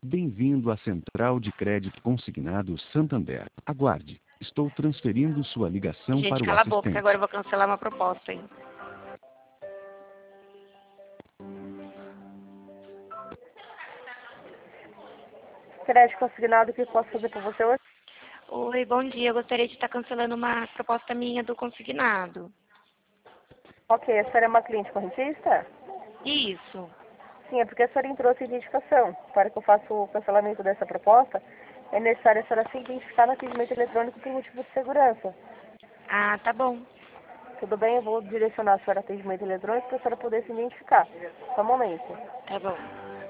Bem-vindo à Central de Crédito Consignado Santander. Aguarde. Estou transferindo sua ligação Gente, para o cala a boca, que assistente. agora eu vou cancelar uma proposta, hein? Crédito consignado, o que posso fazer por você hoje? Oi, bom dia. Eu gostaria de estar cancelando uma proposta minha do consignado. Ok, a senhora é uma cliente correntista? Isso. Sim, é porque a senhora entrou sem identificação. Para que eu faça o cancelamento dessa proposta, é necessário a senhora se identificar no atendimento eletrônico por motivo de segurança. Ah, tá bom. Tudo bem? Eu vou direcionar a senhora ao atendimento eletrônico para a senhora poder se identificar. Só um momento. Tá bom.